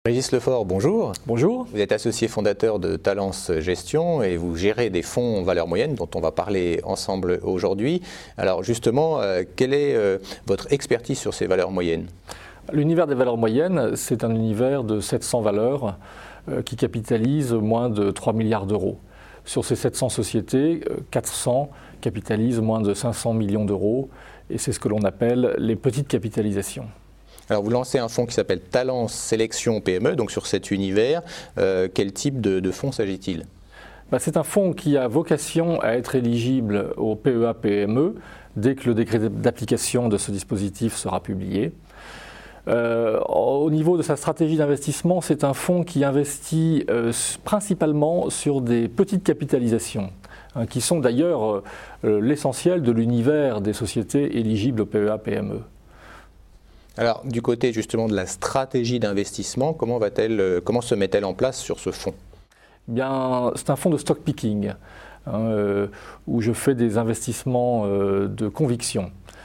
Régis Lefort, bonjour. Bonjour. Vous êtes associé fondateur de Talence Gestion et vous gérez des fonds valeurs moyennes dont on va parler ensemble aujourd'hui. Alors justement, quelle est votre expertise sur ces valeurs moyennes? L'univers des valeurs moyennes, c'est un univers de 700 valeurs qui capitalisent moins de 3 milliards d'euros. Sur ces 700 sociétés, 400 capitalisent moins de 500 millions d'euros et c'est ce que l'on appelle les petites capitalisations. Alors vous lancez un fonds qui s'appelle Talence Sélection PME, donc sur cet univers, quel type de fonds s'agit-il? C'est un fonds qui a vocation à être éligible au PEA-PME dès que le décret d'application de ce dispositif sera publié. Au niveau de sa stratégie d'investissement, c'est un fonds qui investit principalement sur des petites capitalisations, qui sont d'ailleurs l'essentiel de l'univers des sociétés éligibles au PEA-PME. Alors, du côté justement de la stratégie d'investissement, comment se met-elle en place sur ce fonds? Bien, c'est un fonds de stock picking, où je fais des investissements de conviction.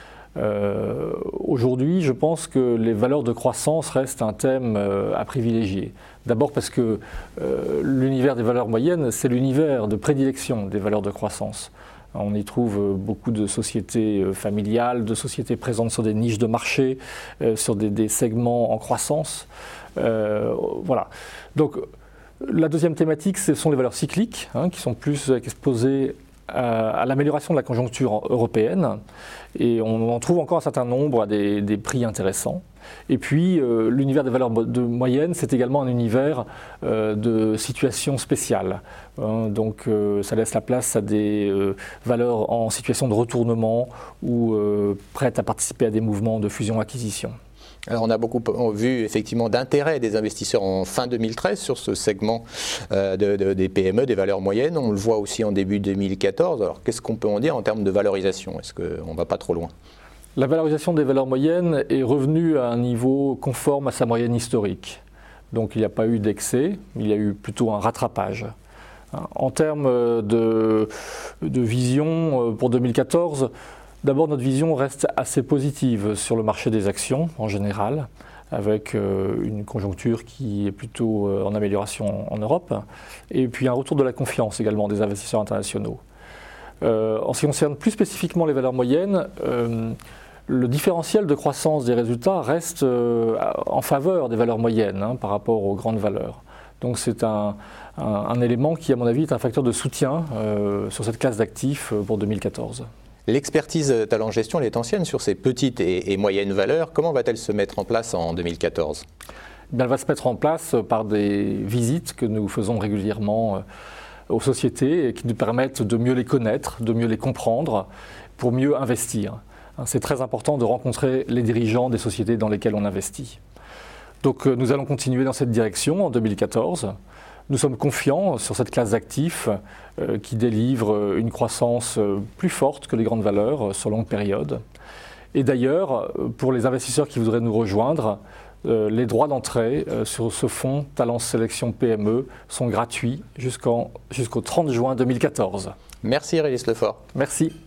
Aujourd'hui, je pense que les valeurs de croissance restent un thème à privilégier. D'abord parce que l'univers des valeurs moyennes, c'est l'univers de prédilection des valeurs de croissance. On y trouve beaucoup de sociétés familiales, de sociétés présentes sur des niches de marché, sur des segments en croissance. Voilà. Donc, la deuxième thématique, ce sont les valeurs cycliques, qui sont plus exposées à l'amélioration de la conjoncture européenne. Et on en trouve encore un certain nombre à des prix intéressants. Et puis, l'univers des valeurs moyennes, c'est également un univers de situations spéciales. Donc, ça laisse la place à des valeurs en situation de retournement ou prêtes à participer à des mouvements de fusion-acquisition. Alors on a beaucoup vu effectivement d'intérêt des investisseurs en fin 2013 sur ce segment des PME, des valeurs moyennes. On le voit aussi en début 2014. Alors qu'est-ce qu'on peut en dire en termes de valorisation? Est-ce qu'on ne va pas trop loin? La valorisation des valeurs moyennes est revenue à un niveau conforme à sa moyenne historique. Donc il n'y a pas eu d'excès, il y a eu plutôt un rattrapage. En termes de vision pour 2014, d'abord, notre vision reste assez positive sur le marché des actions en général, avec une conjoncture qui est plutôt en amélioration en Europe, et puis un retour de la confiance également des investisseurs internationaux. En ce qui concerne plus spécifiquement les valeurs moyennes, le différentiel de croissance des résultats reste en faveur des valeurs moyennes par rapport aux grandes valeurs. Donc c'est un élément qui, à mon avis, est un facteur de soutien sur cette classe d'actifs pour 2014. L'expertise Talence Gestion, elle est ancienne sur ces petites et moyennes valeurs. Comment va-t-elle se mettre en place en 2014? Elle va se mettre en place par des visites que nous faisons régulièrement aux sociétés et qui nous permettent de mieux les connaître, de mieux les comprendre, pour mieux investir. C'est très important de rencontrer les dirigeants des sociétés dans lesquelles on investit. Donc nous allons continuer dans cette direction en 2014. Nous sommes confiants sur cette classe d'actifs qui délivre une croissance plus forte que les grandes valeurs sur longue période. Et d'ailleurs, pour les investisseurs qui voudraient nous rejoindre, les droits d'entrée sur ce fonds Talence Sélection PME sont gratuits jusqu'au 30 juin 2014. Merci Régis Lefort. Merci.